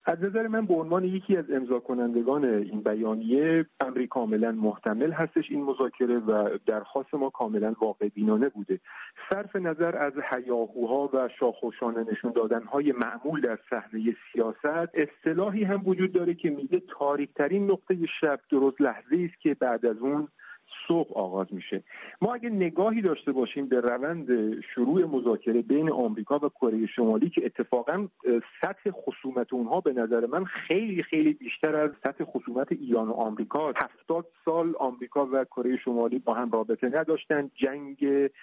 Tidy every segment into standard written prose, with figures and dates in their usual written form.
از نظر من به عنوان یکی از امضا کنندگان این بیانیه، امری کاملا محتمل هستش این مذاکره و درخواست ما کاملا واقع بینانه بوده. صرف نظر از هیاهوها و شاخوشانه نشون دادنهای معمول در صحنه سیاست، اصطلاحی هم وجود داره که میگه تاریک‌ترین نقطه شب درست لحظه‌ای است که بعد از اون صبح آغاز میشه. ما اگه نگاهی داشته باشیم به روند شروع مذاکره بین آمریکا و کره شمالی که اتفاقا سطح خصومت اونها به نظر من خیلی خیلی بیشتر از سطح خصومت ایران و آمریکا. 70 سال آمریکا و کره شمالی با هم رابطه نداشتن، جنگ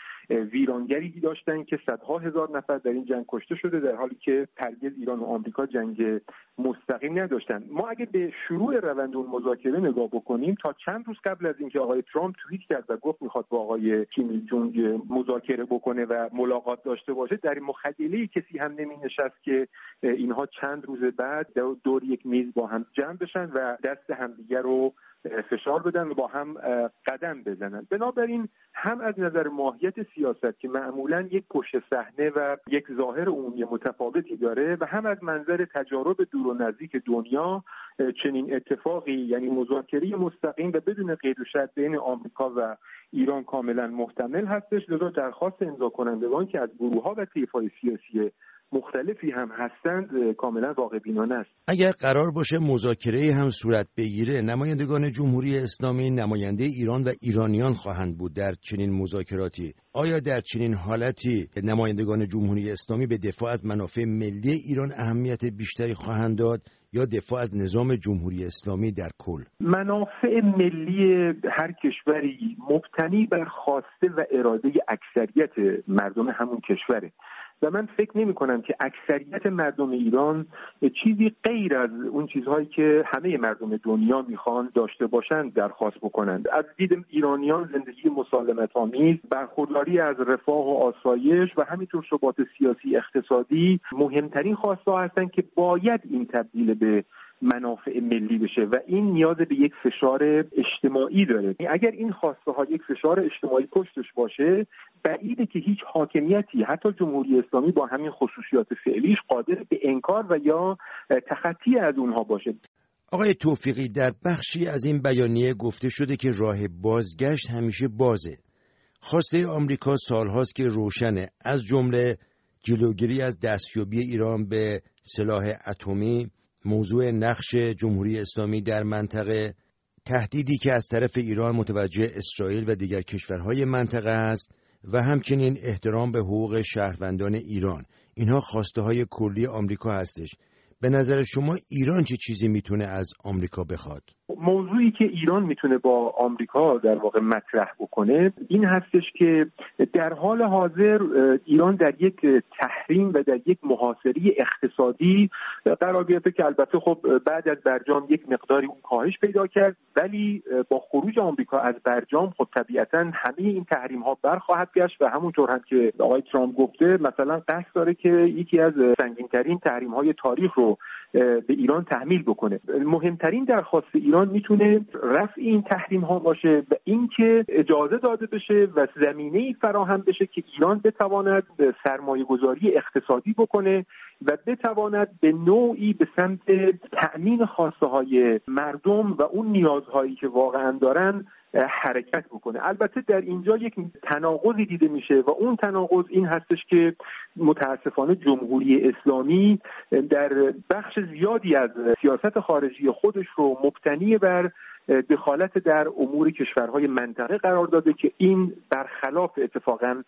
ویرانگری داشتن که صدها هزار نفر در این جنگ کشته شده، در حالی که هرگز ایران و آمریکا جنگ مستقیم نداشتن. ما اگه به شروع روند اون مذاکره نگاه بکنیم، تا چند روز قبل از اینکه آقای ترامپ توییت کرد و گفت میخواد با آقای کیم ایل جونگ مذاکره بکنه و ملاقات داشته باشه، در این مخیله کسی هم نمی نشست که اینها چند روز بعد دور یک میز با هم جمع بشن و دست همدیگر رو فشار بدن و با هم قدم بزنن. بنابراین هم از نظر ماهیت سیاست که معمولاً یک پشت صحنه و یک ظاهر عمومی متفاوتی داره و هم از منظر تجارب دور و نزدیک دنیا، چنین اتفاقی یعنی مذاکره مستقیم و بدون قید و شرط بین آمریکا و ایران کاملا محتمل هستش. لذا درخواست امضا کنندگان که از گروه‌ها و طیف‌های سیاسی مختلفی هم هستند کاملا واقع بینانه است. اگر قرار باشه مذاکره هم صورت بگیره، نمایندگان جمهوری اسلامی نماینده ایران و ایرانیان خواهند بود در چنین مذاکراتی. آیا در چنین حالتی نمایندگان جمهوری اسلامی به دفاع از منافع ملی ایران اهمیت بیشتری خواهند داد یا دفاع از نظام جمهوری اسلامی در کل؟ منافع ملی هر کشوری مبتنی بر خواسته و اراده اکثریت مردم همون کشوره و من فکر نمی کنم که اکثریت مردم ایران چیزی غیر از اون چیزهایی که همه مردم دنیا میخوان داشته باشند درخواست بکنند. از دید ایرانیان زندگی مسالمت‌آمیز، برخورداری از رفاه و آسایش و همینطور ثبات سیاسی اقتصادی مهمترین خواسته ها هستند که باید این تبدیل به منافع ملی بشه و این نیاز به یک فشار اجتماعی داره. اگر این خواسته ها یک فشار اجتماعی پشتش باشه، بعیده که هیچ حاکمیتی حتی جمهوری اسلامی با همین خصوصیات فعلیش قادر به انکار و یا تخطی از اونها باشه. آقای توفیقی، در بخشی از این بیانیه گفته شده که راه بازگشت همیشه بازه. خواسته آمریکا سالهاست که روشنه، از جمله جلوگیری از دستیابی ایران به سلاح اتمی، موضوع نقش جمهوری اسلامی در منطقه، تهدیدی که از طرف ایران متوجه اسرائیل و دیگر کشورهای منطقه است و همچنین احترام به حقوق شهروندان ایران. اینها خواسته های کلی آمریکا هستش. به نظر شما ایران چه چیزی میتونه از آمریکا بخواد؟ موضوعی که ایران میتونه با آمریکا در واقع مطرح بکنه این هستش که در حال حاضر ایران در یک تحریم و در یک محاصره اقتصادی قرار گرفته که البته خب بعد از برجام یک مقداری اون کاهش پیدا کرد، ولی با خروج آمریکا از برجام خب طبیعتاً همه این تحریم ها برخواهد گشت و همونطور هم که آقای ترامپ گفته مثلا قصد داره که یکی از سنگین‌ترین تحریم های تاریخ رو به ایران تحمیل بکنه. مهمترین درخواست ایران میتونه رفع این تحریم ها باشه و اینکه اجازه داده بشه و زمینه‌ای فراهم بشه که ایران بتواند سرمایه‌گذاری اقتصادی بکنه و بتواند به نوعی به سمت تأمین خواسته های مردم و اون نیازهایی که واقعا دارن حرکت بکنه. البته در اینجا یک تناقضی دیده میشه و اون تناقض این هستش که متاسفانه جمهوری اسلامی در بخش زیادی از سیاست خارجی خودش رو مبتنی بر دخالت در امور کشورهای منطقه قرار داده که این برخلاف اتفاقا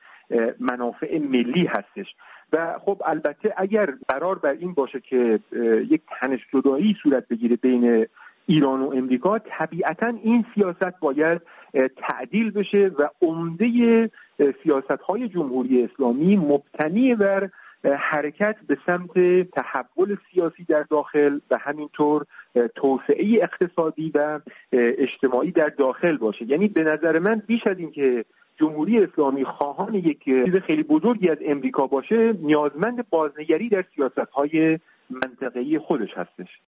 منافع ملی هستش و خب البته اگر قرار بر این باشه که یک تنش جدایی صورت بگیره بین ایران و امریکا، طبیعتاً این سیاست باید تعدیل بشه و عمده سیاست‌های جمهوری اسلامی مبتنی بر حرکت به سمت تحول سیاسی در داخل و همینطور توسعه اقتصادی و اجتماعی در داخل باشه. یعنی به نظر من بیش از این که جمهوری اسلامی خواهان یک چیز خیلی بزرگی از امریکا باشه، نیازمند بازنگری در سیاست‌های منطقه‌ای خودش هستش.